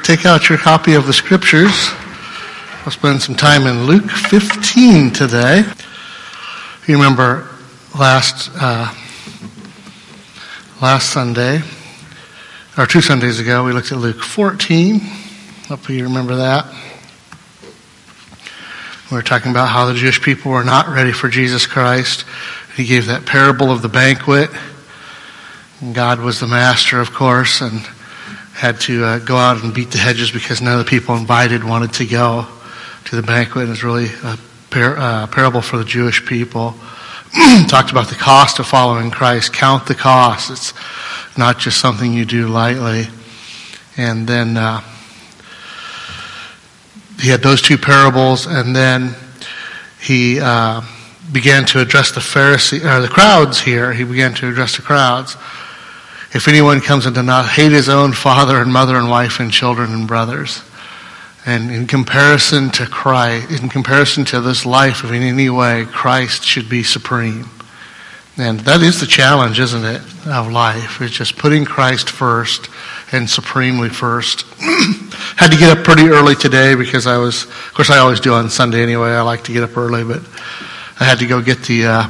take out your copy of the scriptures. We'll spend some time in Luke 15 today. You remember last Sunday, or 2 Sundays ago, we looked at Luke 14. Hopefully you remember that. We were talking about how the Jewish people were not ready for Jesus Christ. He gave that parable of the banquet. And God was the master, of course, and had to go out and beat the hedges because none of the people invited wanted to go to the banquet. It was really a parable for the Jewish people. Talked about the cost of following Christ. Count the cost. It's not just something you do lightly. And then he had those 2 parables, and then he began to address the crowds here. He began to address the crowds. If anyone comes and does not hate his own father and mother and wife and children and brothers, and in comparison to Christ, in comparison to this life, if in any way Christ should be supreme. And that is the challenge, isn't it, of life? It's just putting Christ first and supremely first. Had to get up pretty early today because I always do on Sunday anyway. I like to get up early, but I had to go get the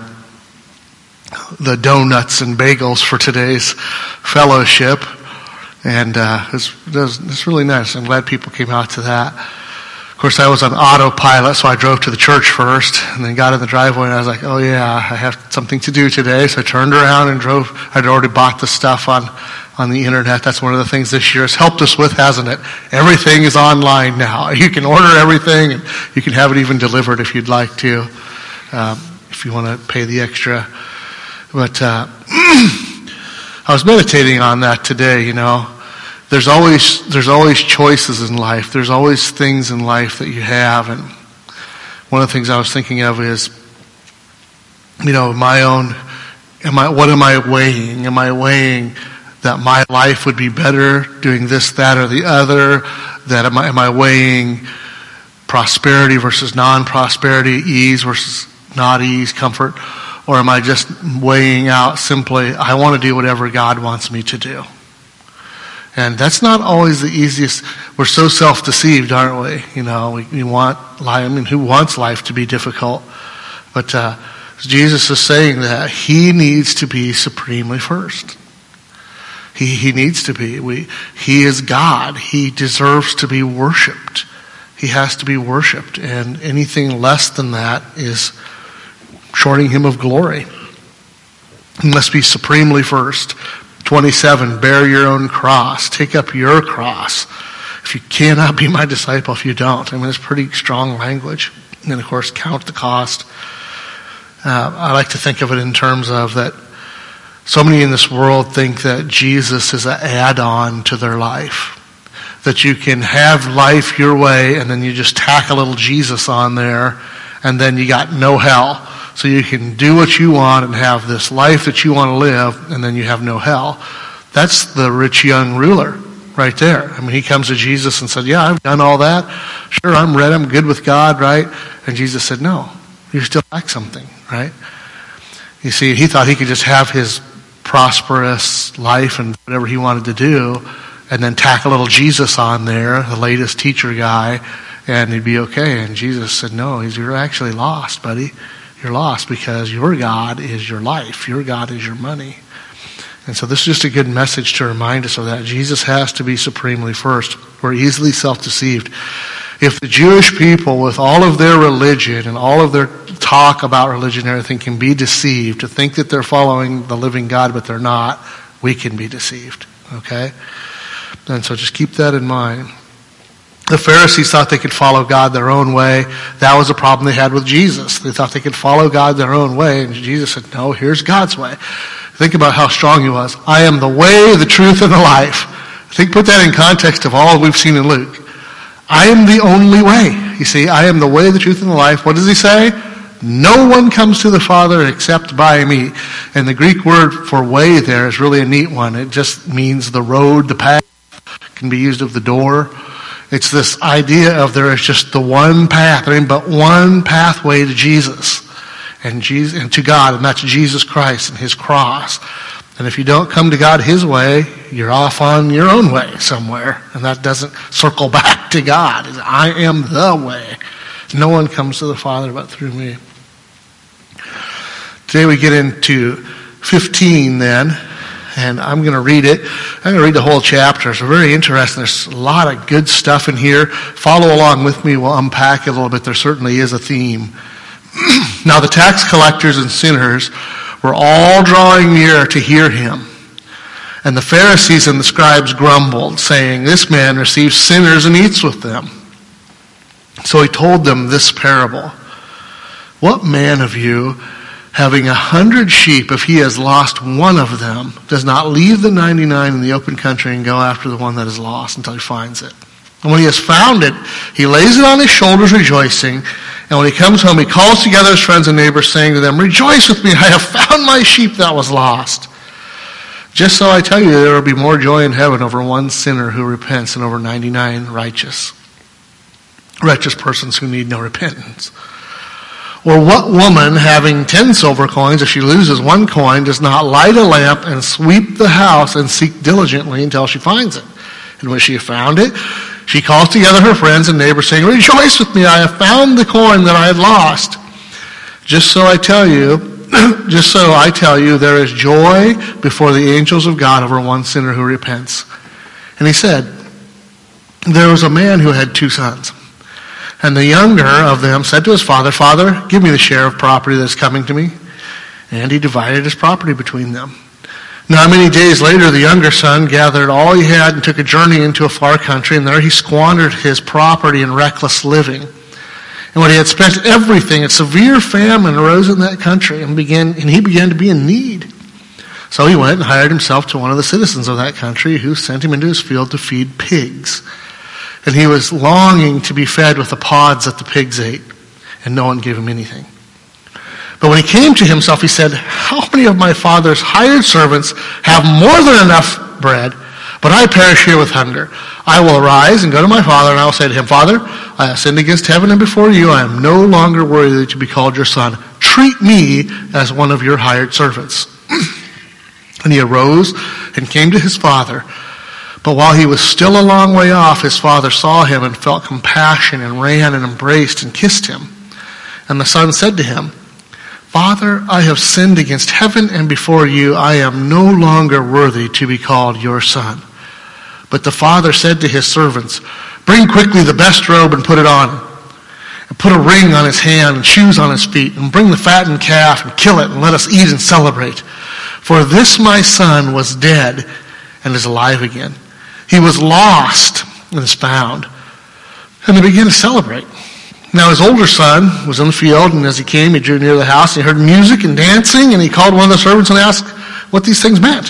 donuts and bagels for today's fellowship. And it's really nice. I'm glad people came out to that. Of course, I was on autopilot, so I drove to the church first and then got in the driveway, and I was like, oh yeah, I have something to do today. So I turned around and drove. I'd already bought the stuff on the internet. That's one of the things this year has helped us with, hasn't it? Everything is online now. You can order everything, and you can have it even delivered if you'd like to, if you want to pay the extra. But I was meditating on that today, you know. There's always choices in life. There's always things in life that you have. And one of the things I was thinking of is, you know, what am I weighing? Am I weighing that my life would be better doing this, that, or the other? That am I weighing prosperity versus non-prosperity, ease versus not ease, comfort? Or am I just weighing out simply, I want to do whatever God wants me to do? And that's not always the easiest. We're so self-deceived, aren't we? You know, we want life. I mean, who wants life to be difficult? But Jesus is saying that he needs to be supremely first. He needs to be. He is God. He deserves to be worshipped. He has to be worshipped. And anything less than that is shorting him of glory. He must be supremely first. 27, bear your own cross. Take up your cross. If you cannot be my disciple if you don't. I mean, it's pretty strong language. And then, of course, count the cost. I like to think of it in terms of that so many in this world think that Jesus is an add-on to their life. That you can have life your way and then you just tack a little Jesus on there and then you got no hell. So you can do what you want and have this life that you want to live, and then you have no hell. That's the rich young ruler right there. I mean, he comes to Jesus and said, yeah, I've done all that. Sure, I'm ready. I'm good with God, right? And Jesus said, no, you still lack something, right? You see, he thought he could just have his prosperous life and whatever he wanted to do, and then tack a little Jesus on there, the latest teacher guy, and he'd be okay. And Jesus said, no, you're actually lost, buddy. You're lost because your God is your life. Your God is your money. And so this is just a good message to remind us of that. Jesus has to be supremely first. We're easily self-deceived. If the Jewish people, with all of their religion and all of their talk about religion and everything, can be deceived to think that they're following the living God, but they're not, we can be deceived. Okay? And so just keep that in mind. The Pharisees thought they could follow God their own way. That was a problem they had with Jesus. They thought they could follow God their own way. And Jesus said, no, here's God's way. Think about how strong he was. I am the way, the truth, and the life. Put that in context of all we've seen in Luke. I am the only way. You see, I am the way, the truth, and the life. What does he say? No one comes to the Father except by me. And the Greek word for way there is really a neat one. It just means the road, the path. It can be used of the door. It's this idea of there is just the one path, but one pathway to Jesus and to God, and that's Jesus Christ and his cross. And if you don't come to God his way, you're off on your own way somewhere. And that doesn't circle back to God. I am the way. No one comes to the Father but through me. Today we get into 15 then. And I'm going to read it. I'm going to read the whole chapter. It's very interesting. There's a lot of good stuff in here. Follow along with me. We'll unpack it a little bit. There certainly is a theme. Now the tax collectors and sinners were all drawing near to hear him. And the Pharisees and the scribes grumbled, saying, "This man receives sinners and eats with them." So he told them this parable. "What man of you, having 100 sheep, if he has lost one of them, does not leave the 99 in the open country and go after the one that is lost until he finds it? And when he has found it, he lays it on his shoulders rejoicing. And when he comes home, he calls together his friends and neighbors, saying to them, 'Rejoice with me, I have found my sheep that was lost.' Just so I tell you, there will be more joy in heaven over one sinner who repents than over 99 righteous persons who need no repentance. Or what woman, having 10 silver coins, if she loses one coin, does not light a lamp and sweep the house and seek diligently until she finds it? And when she has found it, she calls together her friends and neighbors, saying, 'Rejoice with me, I have found the coin that I had lost.' Just so I tell you, there is joy before the angels of God over one sinner who repents." And he said, "There was a man who had 2 sons. And the younger of them said to his father, 'Father, give me the share of property that is coming to me.' And he divided his property between them. Not many days later, the younger son gathered all he had and took a journey into a far country, and there he squandered his property in reckless living. And when he had spent everything, a severe famine arose in that country, and he began to be in need. So he went and hired himself to one of the citizens of that country, who sent him into his field to feed pigs. And he was longing to be fed with the pods that the pigs ate, and no one gave him anything. But when he came to himself, he said, 'How many of my father's hired servants have more than enough bread, but I perish here with hunger? I will arise and go to my father, and I will say to him, Father, I have sinned against heaven and before you. I am no longer worthy to be called your son. Treat me as one of your hired servants.' And he arose and came to his father. But while he was still a long way off, his father saw him and felt compassion and ran and embraced and kissed him. And the son said to him, 'Father, I have sinned against heaven and before you. I am no longer worthy to be called your son.' But the father said to his servants, 'Bring quickly the best robe and put it on him. And put a ring on his hand and shoes on his feet. And bring the fattened calf and kill it and let us eat and celebrate. For this my son was dead and is alive again. He was lost and is found.' And they began to celebrate. Now his older son was in the field, and as he came, he drew near the house. He heard music and dancing, and he called one of the servants and asked what these things meant.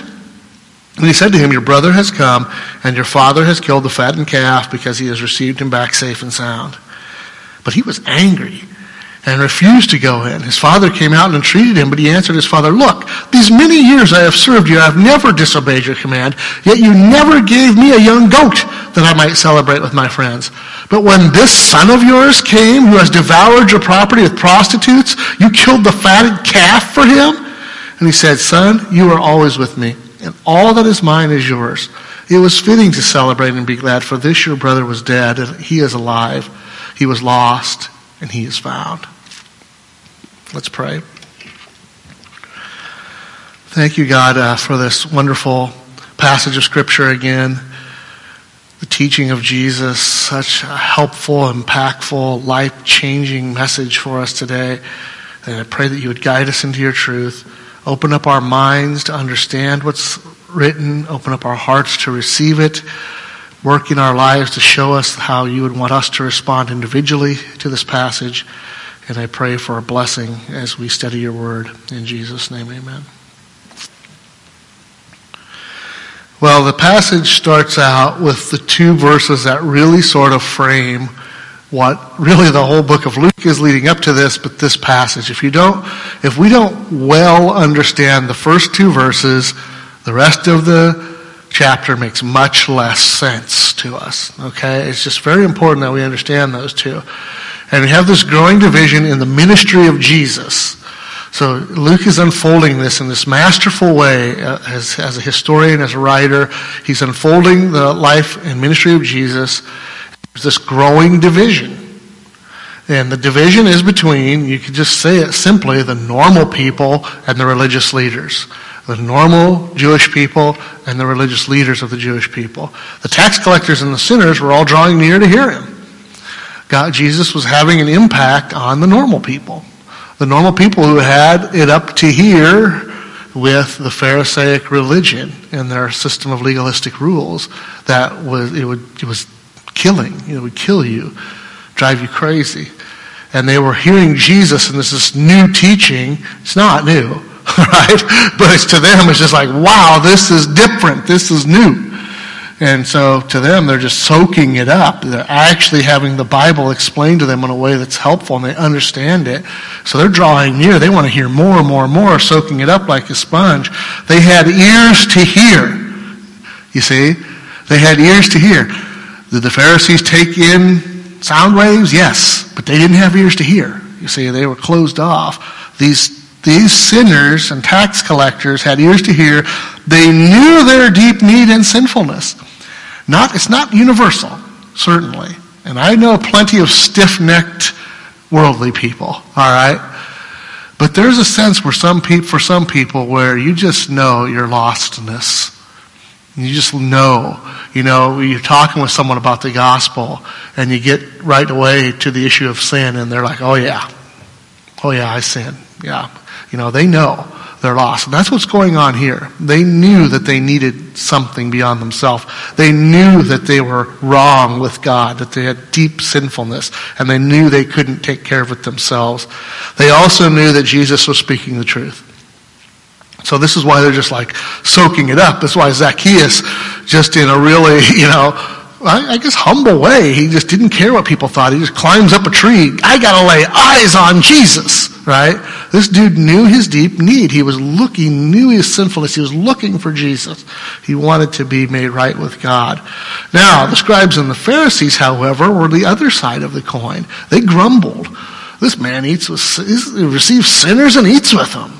And he said to him, 'Your brother has come, and your father has killed the fattened calf, because he has received him back safe and sound.' But he was angry and refused to go in. His father came out and entreated him, but he answered his father, 'Look, these many years I have served you. I have never disobeyed your command, yet you never gave me a young goat that I might celebrate with my friends. But when this son of yours came, who has devoured your property with prostitutes, you killed the fatted calf for him?' And he said, 'Son, you are always with me, and all that is mine is yours. It was fitting to celebrate and be glad, for this your brother was dead, and he is alive. He was lost, and he is found.'" Let's pray. Thank you, God, for this wonderful passage of Scripture again. The teaching of Jesus, such a helpful, impactful, life-changing message for us today. And I pray that you would guide us into your truth. Open up our minds to understand what's written. Open up our hearts to receive it. Work in our lives to show us how you would want us to respond individually to this passage. And I pray for a blessing as we study your word. In Jesus' name, amen. Well, the passage starts out with the 2 verses that really sort of frame what really the whole book of Luke is leading up to this, but this passage. If we don't well understand the first 2 verses, the rest of the chapter makes much less sense to us. Okay? It's just very important that we understand those 2. And we have this growing division in the ministry of Jesus. So Luke is unfolding this in this masterful way as a historian, as a writer. He's unfolding the life and ministry of Jesus. There's this growing division. And the division is between, you could just say it simply, the normal people and the religious leaders. The normal Jewish people and the religious leaders of the Jewish people. The tax collectors and the sinners were all drawing near to hear him. Jesus was having an impact on the normal people. The normal people who had it up to here with the Pharisaic religion and their system of legalistic rules, it was killing. It would kill you, drive you crazy. And they were hearing Jesus, and this new teaching. It's not new, right? But to them, it's just like, wow, this is different. This is new. And so to them, they're just soaking it up. They're actually having the Bible explained to them in a way that's helpful, and they understand it. So they're drawing near. They want to hear more and more and more, soaking it up like a sponge. They had ears to hear. You see? They had ears to hear. Did the Pharisees take in sound waves? Yes. But they didn't have ears to hear. You see, they were closed off. These sinners and tax collectors had ears to hear. They knew their deep need and sinfulness. It's not universal, certainly. And I know plenty of stiff-necked worldly people, all right? But there's a sense for some people where you just know your lostness. You just know. You're talking with someone about the gospel, and you get right away to the issue of sin, and they're like, oh yeah, I sin. Yeah. They know they're lost. And that's what's going on here. They knew that they needed something beyond themselves. They knew that they were wrong with God, that they had deep sinfulness, and they knew they couldn't take care of it themselves. They also knew that Jesus was speaking the truth. So this is why they're just like soaking it up. That's why Zacchaeus, just in a really, I guess humble way, he just didn't care what people thought. He just climbs up a tree. I got to lay eyes on Jesus, right? This dude knew his deep need. He knew his sinfulness. He was looking for Jesus. He wanted to be made right with God. Now, the scribes and the Pharisees, however, were the other side of the coin. They grumbled. This man receives sinners and eats with them.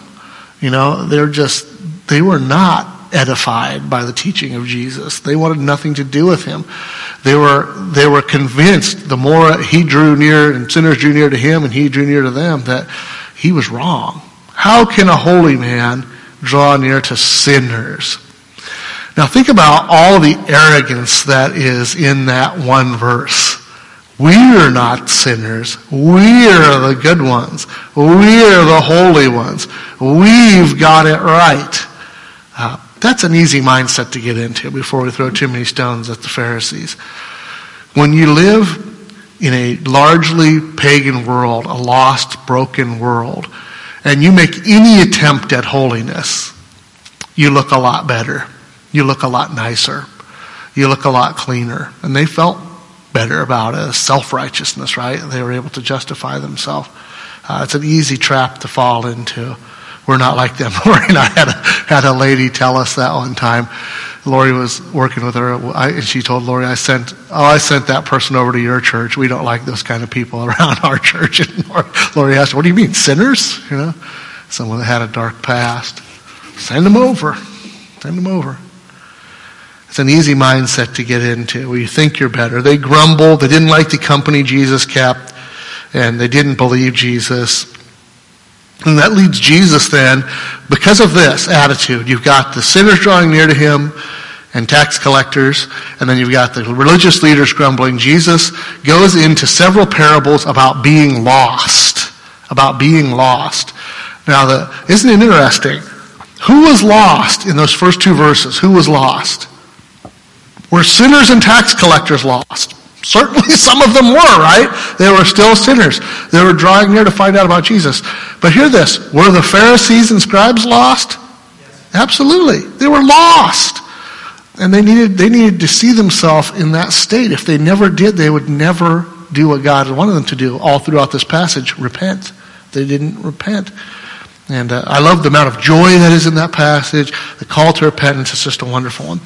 They were not edified by the teaching of Jesus. They wanted nothing to do with him. They were convinced the more he drew near and sinners drew near to him and he drew near to them that he was wrong. How can a holy man draw near to sinners? Now think about all the arrogance that is in that one verse. We're not sinners. We're the good ones. We're the holy ones. We've got it right. That's an easy mindset to get into before we throw too many stones at the Pharisees. When you live in a largely pagan world, a lost, broken world, and you make any attempt at holiness, you look a lot better. You look a lot nicer. You look a lot cleaner. And they felt better about it. Self-righteousness, right? They were able to justify themselves. It's an easy trap to fall into. We're not like them. Lori and I had a lady tell us that one time. Lori was working with her, and she told Lori, I sent that person over to your church. We don't like those kind of people around our church. And Lori asked, what do you mean, sinners? Someone that had a dark past. Send them over. Send them over. It's an easy mindset to get into where you think you're better. They grumbled. They didn't like the company Jesus kept, and they didn't believe Jesus. And that leads Jesus then, because of this attitude, you've got the sinners drawing near to him and tax collectors, and then you've got the religious leaders grumbling. Jesus goes into several parables about being lost. About being lost. Now, isn't it interesting? Who was lost in those first two verses? Who was lost? Were sinners and tax collectors lost? Certainly some of them were, right? They were still sinners. They were drawing near to find out about Jesus. But hear this. Were the Pharisees and scribes lost? Yes. Absolutely. They were lost. And they needed to see themselves in that state. If they never did, they would never do what God wanted them to do. All throughout this passage, repent. They didn't repent. And I love the amount of joy that is in that passage. The call to repentance is just a wonderful one.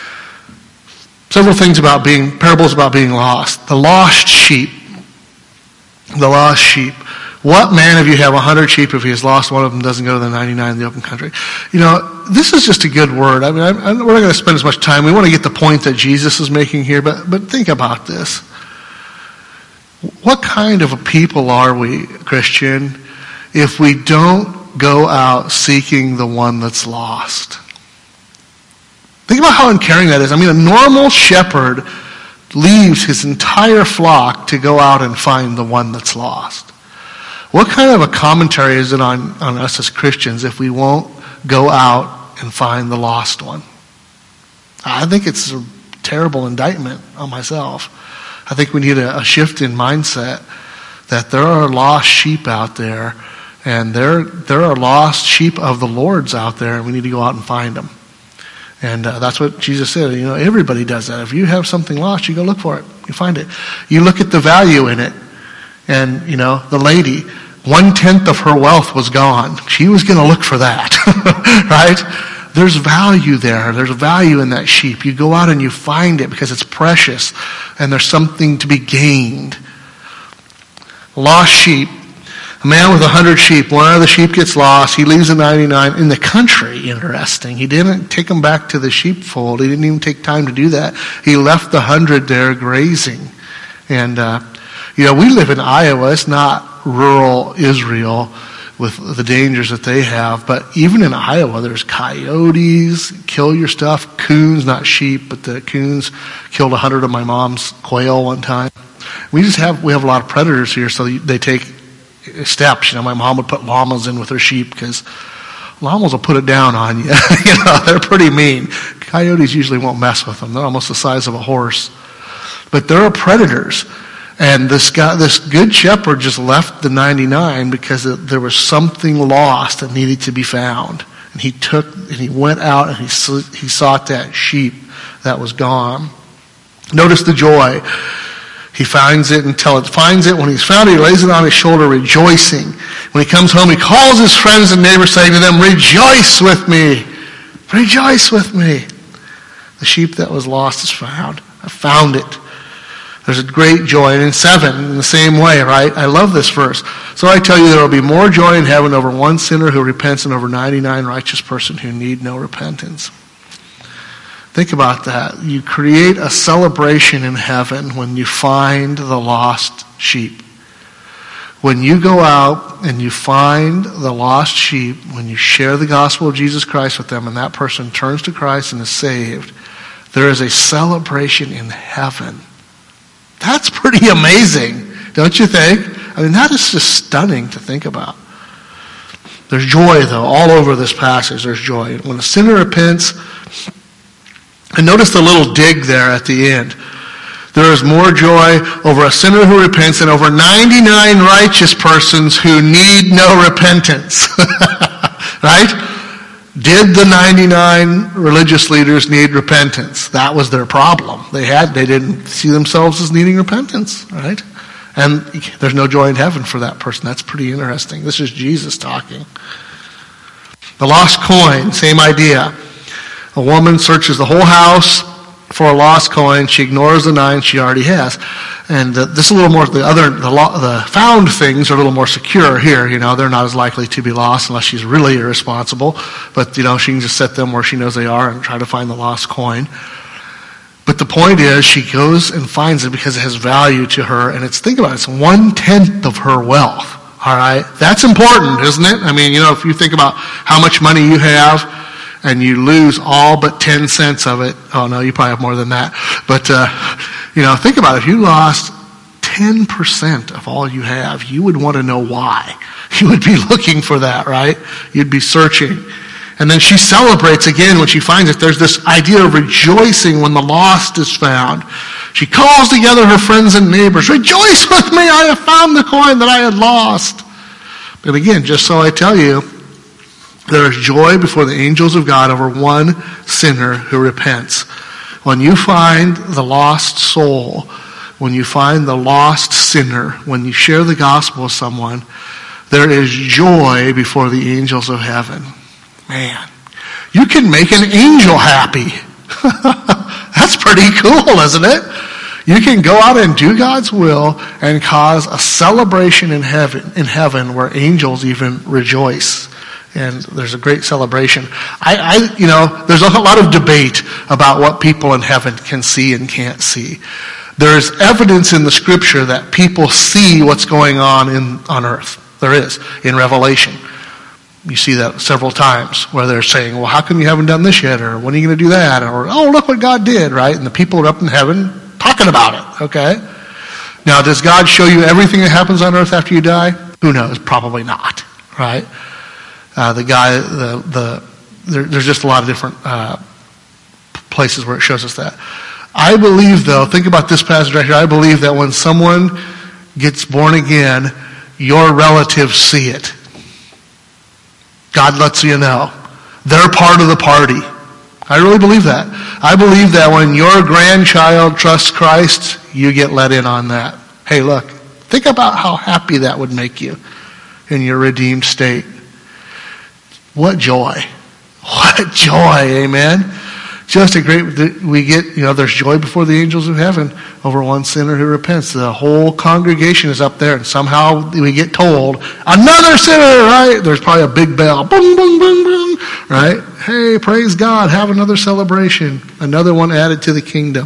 Several things parables about being lost. The lost sheep. The lost sheep. What man of you have 100 sheep, if he has lost one of them, doesn't go to the 99 in the open country? This is just a good word. I mean, we're not going to spend as much time. We want to get the point that Jesus is making here, but think about this. What kind of a people are we, Christian, if we don't go out seeking the one that's lost? Think about how uncaring that is. I mean, a normal shepherd leaves his entire flock to go out and find the one that's lost. What kind of a commentary is it on us as Christians if we won't go out and find the lost one? I think it's a terrible indictment on myself. I think we need a shift in mindset that there are lost sheep out there, and there are lost sheep of the Lord's out there, and we need to go out and find them. And that's what Jesus said. Everybody does that. If you have something lost, you go look for it. You find it. You look at the value in it. And, the lady, 1/10 of her wealth was gone. She was going to look for that, right? There's value there. There's value in that sheep. You go out and you find it because it's precious and there's something to be gained. Lost sheep. A man with 100 sheep, one of the sheep gets lost. He leaves the 99 in the country. Interesting. He didn't take them back to the sheepfold. He didn't even take time to do that. He left the 100 there grazing. And, we live in Iowa. It's not rural Israel with the dangers that they have. But even in Iowa, there's coyotes, kill your stuff. Coons, not sheep, but the coons killed 100 of my mom's quail one time. We have a lot of predators here, so they take steps. My mom would put llamas in with her sheep because llamas will put it down on you. They're pretty mean. Coyotes usually won't mess with them. They're almost the size of a horse. But there are predators. And this good shepherd just left the 99 because there was something lost that needed to be found. And he went out and he sought that sheep that was gone. Notice the joy. He finds it until it finds it. When he's found it, he lays it on his shoulder, rejoicing. When he comes home, he calls his friends and neighbors, saying to them, "Rejoice with me! Rejoice with me! The sheep that was lost is found. I found it." There's a great joy. And in 7, in the same way, right? I love this verse. "So I tell you, there will be more joy in heaven over one sinner who repents than over 99 righteous person who need no repentance." Think about that. You create a celebration in heaven when you find the lost sheep. When you go out and you find the lost sheep, when you share the gospel of Jesus Christ with them and that person turns to Christ and is saved, there is a celebration in heaven. That's pretty amazing, don't you think? I mean, that is just stunning to think about. There's joy, though, all over this passage. There's joy. When a sinner repents, and notice the little dig there at the end. There is more joy over a sinner who repents than over 99 righteous persons who need no repentance. Right? Did the 99 religious leaders need repentance? That was their problem. They didn't see themselves as needing repentance, right? And there's no joy in heaven for that person. That's pretty interesting. This is Jesus talking. The lost coin, same idea. A woman searches the whole house for a lost coin. She ignores the 9 she already has. And this is a little more, the found things are a little more secure here. They're not as likely to be lost unless she's really irresponsible. But, she can just set them where she knows they are and try to find the lost coin. But the point is, she goes and finds it because it has value to her. And think about it, it's 1/10 of her wealth. All right? That's important, isn't it? I mean, if you think about how much money you have, and you lose all but 10 cents of it. Oh, no, you probably have more than that. But, think about it. If you lost 10% of all you have, you would want to know why. You would be looking for that, right? You'd be searching. And then she celebrates again when she finds it. There's this idea of rejoicing when the lost is found. She calls together her friends and neighbors. "Rejoice with me, I have found the coin that I had lost." But again, just so I tell you, there is joy before the angels of God over one sinner who repents. When you find the lost soul, when you find the lost sinner, when you share the gospel with someone, there is joy before the angels of heaven. Man, you can make an angel happy. That's pretty cool, isn't it? You can go out and do God's will and cause a celebration in heaven where angels even rejoice. And there's a great celebration. There's a lot of debate about what people in heaven can see and can't see. There's evidence in the scripture that people see what's going on earth. There is, in Revelation. You see that several times where they're saying, well, how come you haven't done this yet? Or when are you going to do that? Or, oh, look what God did, right? And the people are up in heaven talking about it, okay? Now, does God show you everything that happens on earth after you die? Who knows? Probably not, right? There's just a lot of different places where it shows us that. I believe, though, think about this passage right here. I believe that when someone gets born again, your relatives see it. God lets you know. They're part of the party. I really believe that. I believe that when your grandchild trusts Christ, you get let in on that. Hey, look, think about how happy that would make you in your redeemed state. What joy. What joy, amen? Just a great, we get, there's joy before the angels of heaven over one sinner who repents. The whole congregation is up there, and somehow we get told, another sinner, right? There's probably a big bell, boom, boom, boom, boom, right? Hey, praise God, have another celebration. Another one added to the kingdom.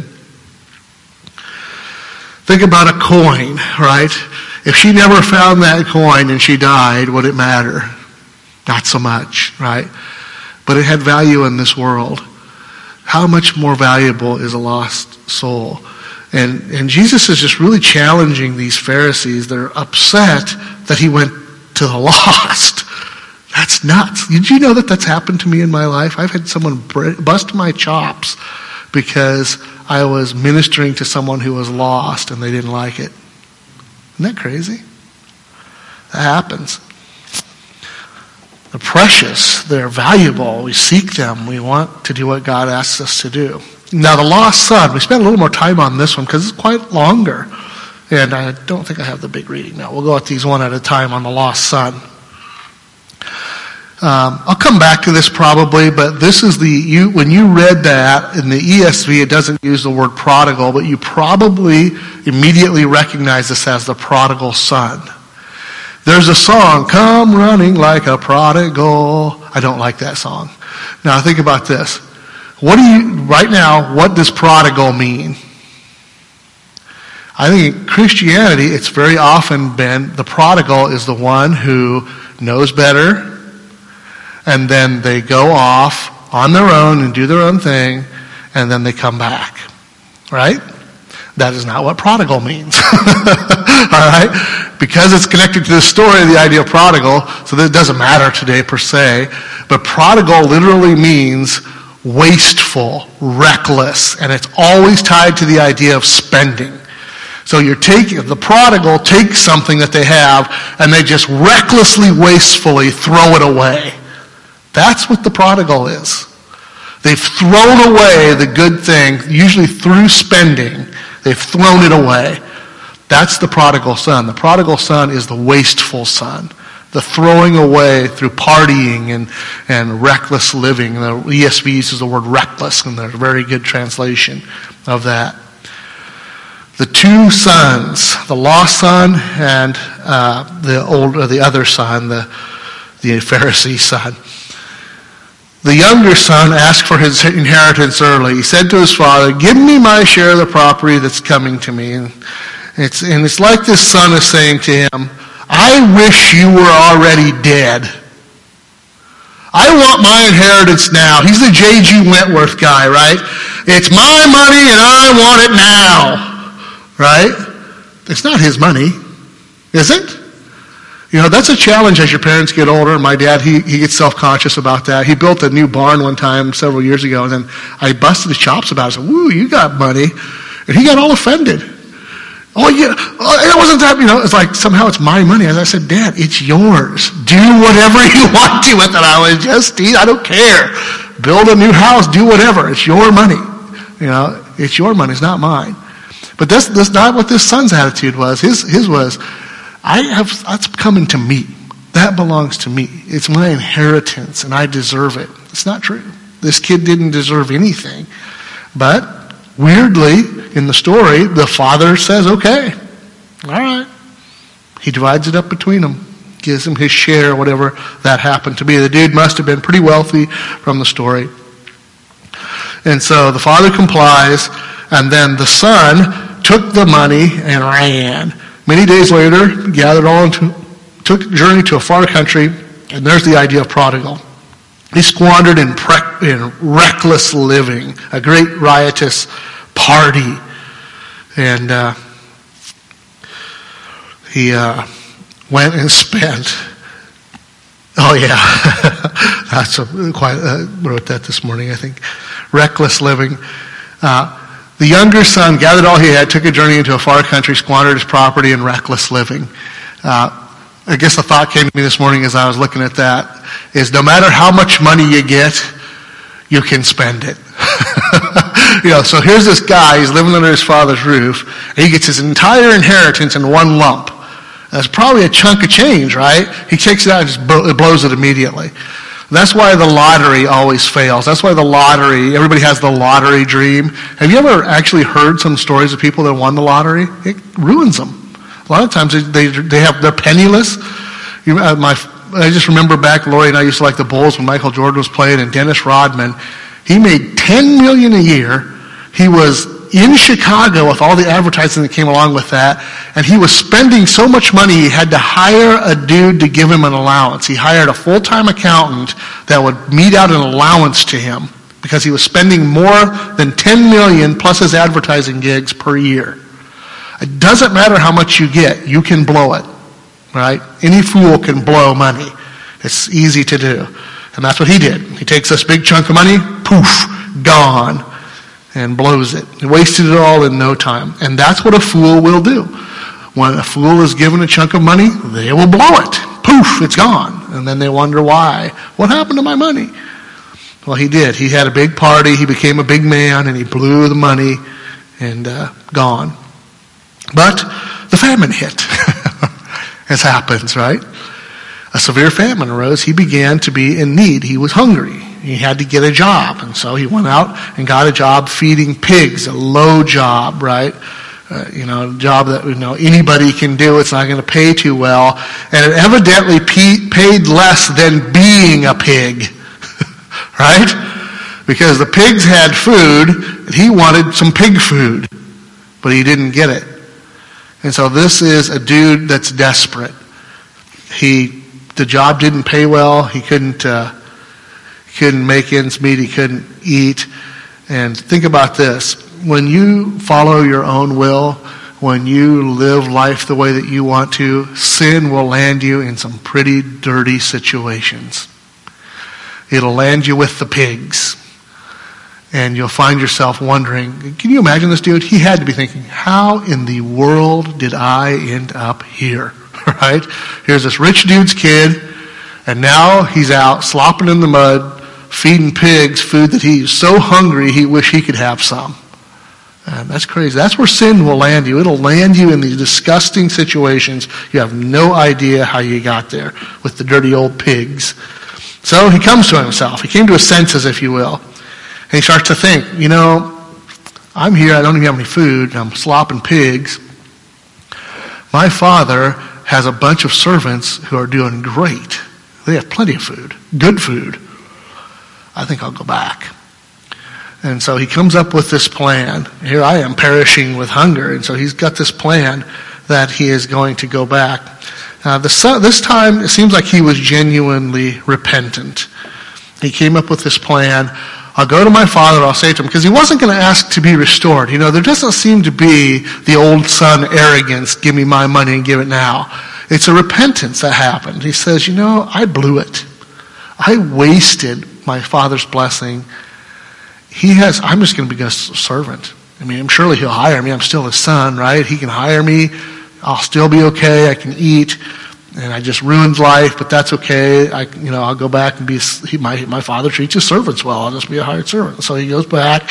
Think about a coin, right? If she never found that coin and she died, would it matter? Not so much, right? But it had value in this world. How much more valuable is a lost soul? And Jesus is just really challenging these Pharisees. They're upset that he went to the lost. That's nuts. Did you know that that's happened to me in my life? I've had someone bust my chops because I was ministering to someone who was lost and they didn't like it. Isn't that crazy? That happens. They're precious. They're valuable. We seek them. We want to do what God asks us to do. Now, the lost son, we spent a little more time on this one because it's quite longer. And I don't think I have the big reading now. We'll go at these one at a time on the lost son. I'll come back to this probably, but this is when you read that in the ESV, it doesn't use the word prodigal, but you probably immediately recognize this as the prodigal son. There's a song, come running like a prodigal. I don't like that song. Now think about this. Right now, what does prodigal mean? I think in Christianity, it's very often been the prodigal is the one who knows better, and then they go off on their own and do their own thing, and then they come back. Right? That is not what prodigal means. All right? Because it's connected to the story of the idea of prodigal, so that it doesn't matter today per se, but prodigal literally means wasteful, reckless, and it's always tied to the idea of spending. So the prodigal takes something that they have and they just recklessly, wastefully throw it away. That's what the prodigal is. They've thrown away the good thing, usually through spending. They've thrown it away. That's the prodigal son. The prodigal son is the wasteful son. The throwing away through partying and reckless living. The ESV uses the word reckless, and there's a very good translation of that. The two sons, the lost son and the other son, the Pharisee son. The younger son asked for his inheritance early. He said to his father, give me my share of the property that's coming to me. And it's like this son is saying to him, I wish you were already dead. I want my inheritance now. He's the J.G. Wentworth guy, right? It's my money and I want it now. Right? It's not his money, is it? That's a challenge as your parents get older. My dad, he gets self-conscious about that. He built a new barn one time several years ago, and then I busted his chops about it. I said, woo, you got money. And he got all offended. Oh, yeah, it wasn't that, it's like somehow it's my money. As I said, Dad, it's yours. Do whatever you want to with it. I don't care. Build a new house, do whatever. It's your money. It's your money, it's not mine. But that's not what this son's attitude was. His was, that's coming to me. That belongs to me. It's my inheritance, and I deserve it. It's not true. This kid didn't deserve anything. But weirdly, in the story, the father says, okay, all right. He divides it up between them, gives him his share, whatever that happened to be. The dude must have been pretty wealthy from the story. And so the father complies, and then the son took the money and ran. Many days later, gathered all took a journey to a far country, and there's the idea of prodigal. He squandered in reckless living, a great riotous party. And he went and spent. Oh yeah, that's quite. Wrote that this morning, I think. Reckless living. The younger son gathered all he had, took a journey into a far country, squandered his property in reckless living. I guess the thought came to me this morning as I was looking at that is no matter how much money you get, you can spend it. So here's this guy, he's living under his father's roof, and he gets his entire inheritance in one lump. That's probably a chunk of change, right? He takes it out and just blows it immediately. That's why the lottery always fails. That's why everybody has the lottery dream. Have you ever actually heard some stories of people that won the lottery? It ruins them. A lot of times they're penniless. I just remember back, Lori and I used to like the Bulls when Michael Jordan was playing, and Dennis Rodman. He made $10 million a year. He was in Chicago with all the advertising that came along with that, and he was spending so much money he had to hire a dude to give him an allowance. He hired a full-time accountant that would mete out an allowance to him because he was spending more than $10 million plus his advertising gigs per year. It doesn't matter how much you get, you can blow it, right? Any fool can blow money. It's easy to do. And that's what he did. He takes this big chunk of money, poof, gone, and blows it. He wasted it all in no time. And that's what a fool will do. When a fool is given a chunk of money, they will blow it. Poof, it's gone. And then they wonder why. What happened to my money? Well, he did. He had a big party, he became a big man, and he blew the money and gone. But the famine hit, as happens, right? A severe famine arose. He began to be in need. He was hungry. He had to get a job. And so he went out and got a job feeding pigs, a low job, right? A job that anybody can do. It's not going to pay too well. And it evidently paid less than being a pig, right? Because the pigs had food, and he wanted some pig food, but he didn't get it. And so this is a dude that's desperate. The job didn't pay well. He couldn't make ends meet. He couldn't eat. And think about this. When you follow your own will, when you live life the way that you want to, sin will land you in some pretty dirty situations. It'll land you with the pigs. And you'll find yourself wondering, can you imagine this dude? He had to be thinking, how in the world did I end up here? Right? Here's this rich dude's kid, and now he's out slopping in the mud, feeding pigs food that he's so hungry he wish he could have some. And that's crazy. That's where sin will land you. It'll land you in these disgusting situations. You have no idea how you got there with the dirty old pigs. So he comes to himself. He came to his senses, if you will. And he starts to think, I'm here, I don't even have any food, and I'm slopping pigs. My father has a bunch of servants who are doing great. They have plenty of food, good food. I think I'll go back. And so he comes up with this plan. Here I am perishing with hunger. And so he's got this plan that he is going to go back. This time it seems like he was genuinely repentant. He came up with this plan. I'll go to my father, I'll say to him, because he wasn't going to ask to be restored. There doesn't seem to be the old son arrogance, give me my money and give it now. It's a repentance that happened. He says, I blew it. I wasted my father's blessing. I'm just going to be a servant. Surely he'll hire me. I'm still his son, right? He can hire me. I'll still be okay. I can eat. And I just ruined life, but that's okay. I'll go back and be, my father treats his servants well. I'll just be a hired servant. So he goes back,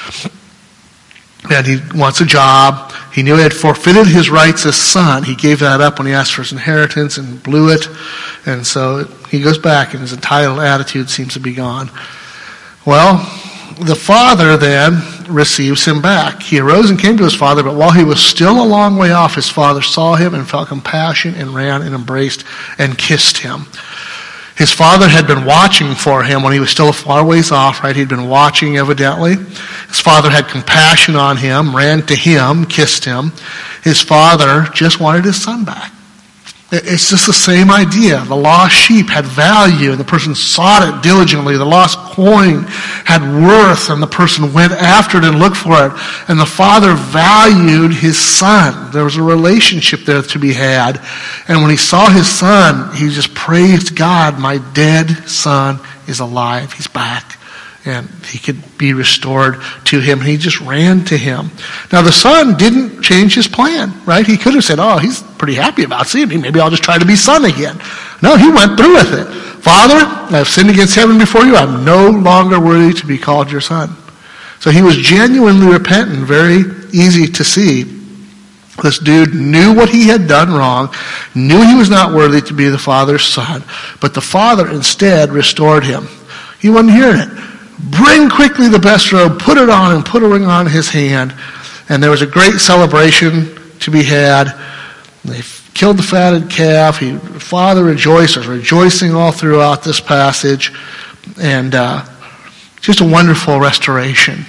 and he wants a job. He knew he had forfeited his rights as son. He gave that up when he asked for his inheritance and blew it. And so he goes back, and his entitled attitude seems to be gone. Well, the father then receives him back. He arose and came to his father, but while he was still a long way off, his father saw him and felt compassion and ran and embraced and kissed him. His father had been watching for him when he was still a far ways off, right? He'd been watching evidently. His father had compassion on him, ran to him, kissed him. His father just wanted his son back. It's just the same idea. The lost sheep had value, and the person sought it diligently. The lost coin had worth, and the person went after it and looked for it. And the father valued his son. There was a relationship there to be had. And when he saw his son, he just praised God. My dead son is alive. He's back. And he could be restored to him. And he just ran to him. Now the son didn't change his plan, right? He could have said, oh, he's pretty happy about seeing me. Maybe I'll just try to be son again. No, he went through with it. Father, I've sinned against heaven before you. I'm no longer worthy to be called your son. So he was genuinely repentant, very easy to see. This dude knew what he had done wrong, knew he was not worthy to be the father's son, but the father instead restored him. He wasn't hearing it. Bring quickly the best robe, put it on, and put a ring on his hand. And there was a great celebration to be had. They killed the fatted calf. The father rejoiced, was rejoicing all throughout this passage. And just a wonderful restoration.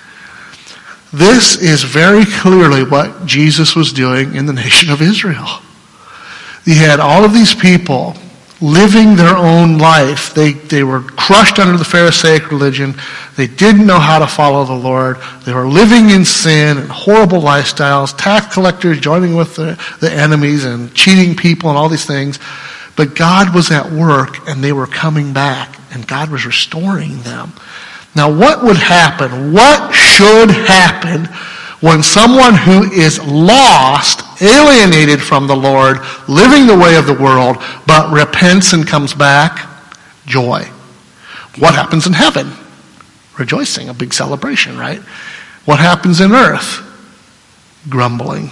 This is very clearly what Jesus was doing in the nation of Israel. He had all of these people living their own life. They were crushed under the Pharisaic religion. They didn't know how to follow the Lord. They were living in sin and horrible lifestyles, tax collectors joining with the enemies and cheating people and all these things. But God was at work, and they were coming back, and God was restoring them. Now what would happen? What should happen when someone who is lost, alienated from the Lord, living the way of the world, but repents and comes back? Joy. What happens in heaven? Rejoicing, a big celebration, right? What happens in earth? Grumbling.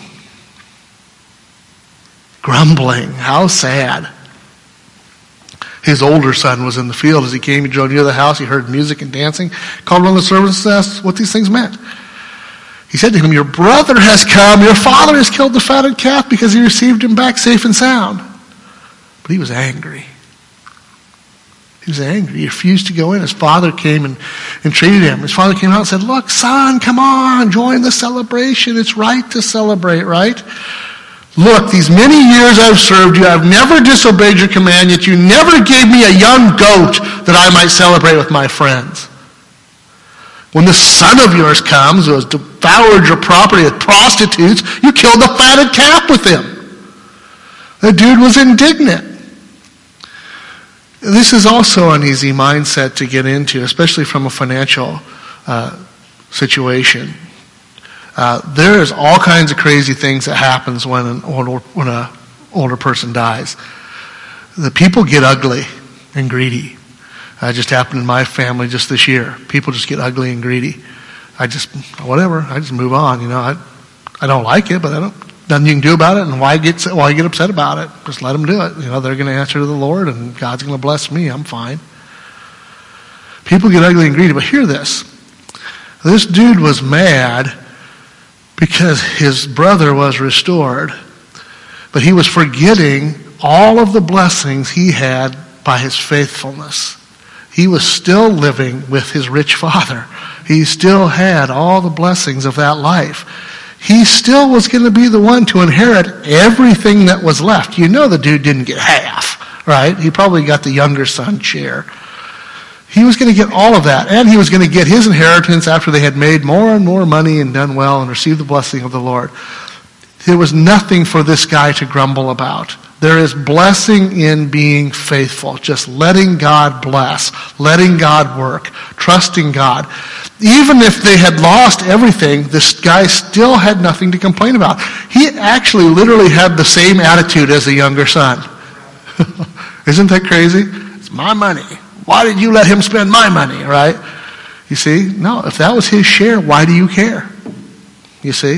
Grumbling. How sad. His older son was in the field. As he came, he drove near the house. He heard music and dancing. Called one of the servants and asked what these things meant. He said to him, your brother has come. Your father has killed the fatted calf because he received him back safe and sound. But he was angry. He was angry. He refused to go in. His father came and entreated him. His father came out and said, look, son, come on, join the celebration. It's right to celebrate, right? Look, these many years I've served you. I've never disobeyed your command, yet you never gave me a young goat that I might celebrate with my friends. When this son of yours comes, who has devoured your property with prostitutes, you killed the fatted calf with him. The dude was indignant. This is also an easy mindset to get into, especially from a financial situation. There's all kinds of crazy things that happens when an older person dies. The people get ugly and greedy. It just happened in my family just this year. People just get ugly and greedy. I just move on. You know, I don't like it, but nothing you can do about it. And why get upset about it? Just let them do it. You know, they're going to answer to the Lord, and God's going to bless me. I'm fine. People get ugly and greedy, but hear this. This dude was mad because his brother was restored, but he was forgetting all of the blessings he had by his faithfulness. He was still living with his rich father. He still had all the blessings of that life. He still was going to be the one to inherit everything that was left. You know the dude didn't get half, right? He probably got the younger son's share. He was going to get all of that, and he was going to get his inheritance after they had made more and more money and done well and received the blessing of the Lord. There was nothing for this guy to grumble about. There is blessing in being faithful, just letting God bless, letting God work, trusting God. Even if they had lost everything, this guy still had nothing to complain about. He actually literally had the same attitude as the younger son. Isn't that crazy? It's my money. Why did you let him spend my money, right? You see? No, if that was his share, why do you care? You see?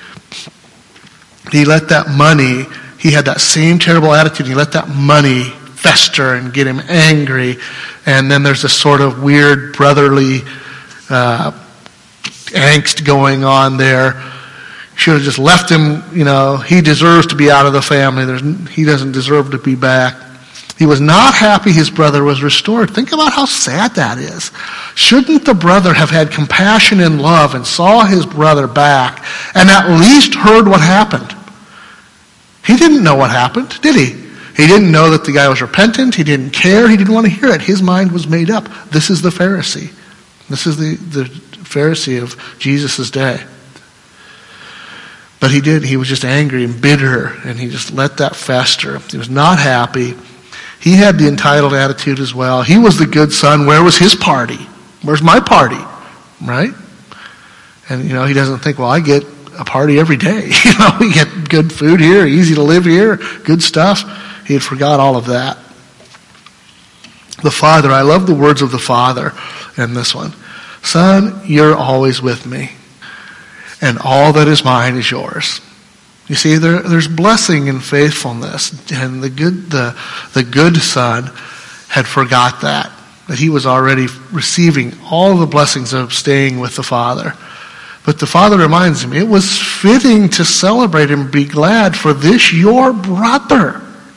He let that money, he had that same terrible attitude. He let that money fester and get him angry. And then there's this sort of weird brotherly angst going on there. Should have just left him, he deserves to be out of the family. He doesn't deserve to be back. He was not happy his brother was restored. Think about how sad that is. Shouldn't the brother have had compassion and love and saw his brother back and at least heard what happened? He didn't know what happened, did he? He didn't know that the guy was repentant. He didn't care. He didn't want to hear it. His mind was made up. This is the Pharisee. This is the Pharisee of Jesus' day. But he was just angry and bitter, and he just let that fester. He was not happy. He had the entitled attitude as well. He was the good son. Where was his party? Where's my party? Right? And, he doesn't think, well, I get a party every day. We get good food here, easy to live here, good stuff. He had forgot all of that. The Father, I love the words of the Father in this one. Son, you're always with me, and all that is mine is yours. You see, there's blessing in faithfulness, and the good son had forgot that he was already receiving all the blessings of staying with the Father. But the Father reminds him, it was fitting to celebrate and be glad, for this your brother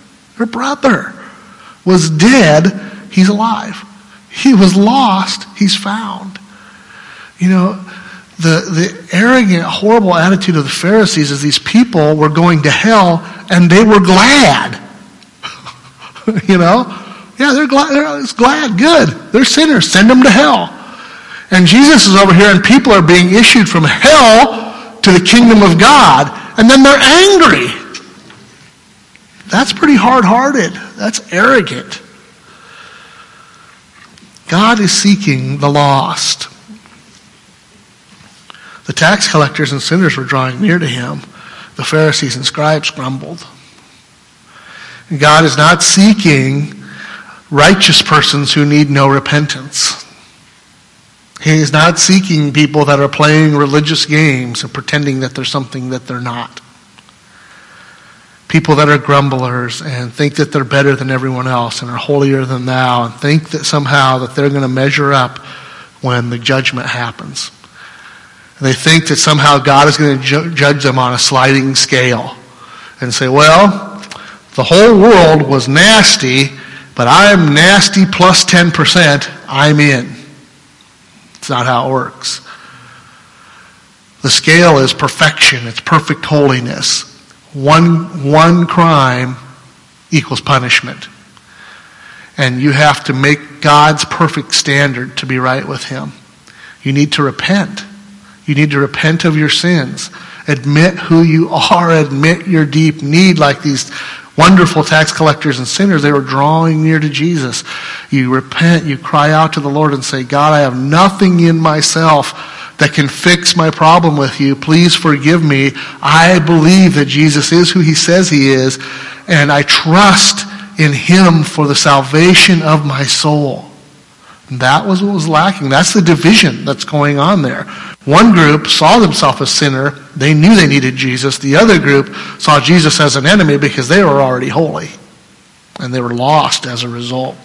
was dead, he's alive. He was lost, he's found. The arrogant, horrible attitude of the Pharisees is these people were going to hell and they were glad. Yeah, they're glad, good. They're sinners, send them to hell. And Jesus is over here and people are being issued from hell to the kingdom of God, and then they're angry. That's pretty hard-hearted. That's arrogant. God is seeking the lost. The tax collectors and sinners were drawing near to him. The Pharisees and scribes grumbled. God is not seeking righteous persons who need no repentance. He is not seeking people that are playing religious games and pretending that they're something that they're not. People that are grumblers and think that they're better than everyone else and are holier than thou and think that somehow that they're going to measure up when the judgment happens. And they think that somehow God is going to judge them on a sliding scale and say, well, the whole world was nasty, but I'm nasty plus 10%, I'm in. It's not how it works. The scale is perfection. It's perfect holiness. One crime equals punishment. And you have to make God's perfect standard to be right with him. You need to repent. You need to repent of your sins. Admit who you are. Admit your deep need, like these wonderful tax collectors and sinners. They were drawing near to Jesus. You repent. You cry out to the Lord and say, God, I have nothing in myself that can fix my problem with you. Please forgive me. I believe that Jesus is who he says he is, and I trust in him for the salvation of my soul. And that was what was lacking. That's the division that's going on there. One group saw themselves as sinner. They knew they needed Jesus. The other group saw Jesus as an enemy because they were already holy. And they were lost as a result.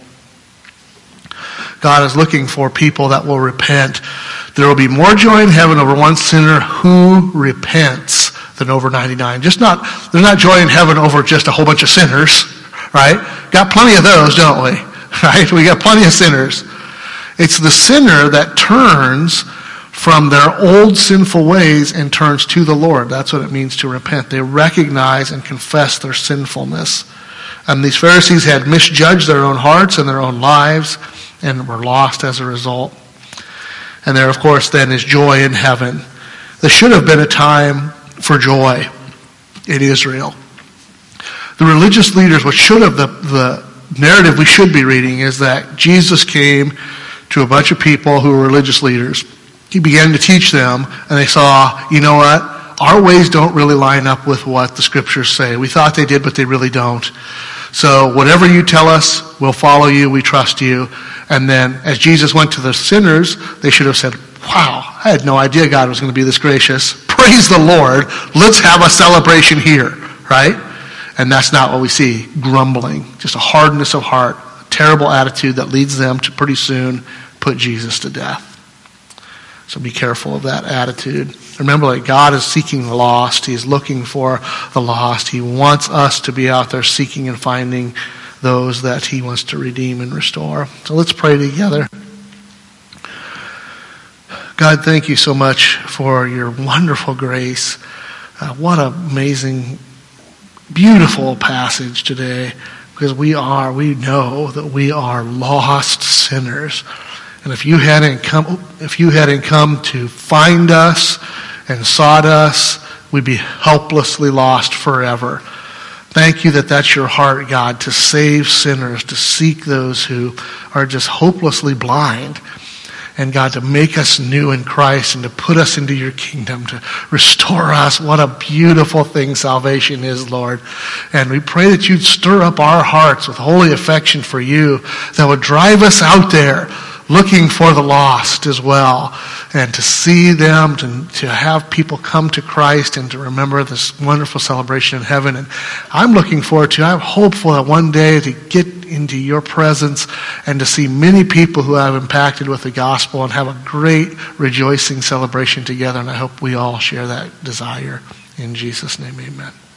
God is looking for people that will repent. There will be more joy in heaven over one sinner who repents than over 99. There's not joy in heaven over just a whole bunch of sinners, right? Got plenty of those, don't we? Right? We got plenty of sinners. It's the sinner that turns from their old sinful ways and turns to the Lord. That's what it means to repent. They recognize and confess their sinfulness. And these Pharisees had misjudged their own hearts and their own lives and were lost as a result. And there, of course, then is joy in heaven. There should have been a time for joy in Israel. The religious leaders, what should have, the narrative we should be reading is that Jesus came to a bunch of people who were religious leaders. He began to teach them, and they saw, you know what? Our ways don't really line up with what the scriptures say. We thought they did, but they really don't. So whatever you tell us, we'll follow you, we trust you. And then as Jesus went to the sinners, they should have said, wow, I had no idea God was going to be this gracious. Praise the Lord. Let's have a celebration here, right? And that's not what we see. Grumbling, just a hardness of heart, a terrible attitude that leads them to pretty soon put Jesus to death. So be careful of that attitude. Remember that God is seeking the lost. He's looking for the lost. He wants us to be out there seeking and finding those that he wants to redeem and restore. So let's pray together. God, thank you so much for your wonderful grace. What an amazing, beautiful passage today. Because we know that we are lost sinners. And if you hadn't come to find us and sought us, we'd be helplessly lost forever. Thank you that that's your heart, God, to save sinners, to seek those who are just hopelessly blind. And God, to make us new in Christ and to put us into your kingdom, to restore us. What a beautiful thing salvation is, Lord. And we pray that you'd stir up our hearts with holy affection for you that would drive us out there looking for the lost as well, and to see them, to have people come to Christ and to remember this wonderful celebration in heaven. And I'm looking forward to, I'm hopeful that one day to get into your presence and to see many people who I've impacted with the gospel and have a great rejoicing celebration together. And I hope we all share that desire. In Jesus' name, amen.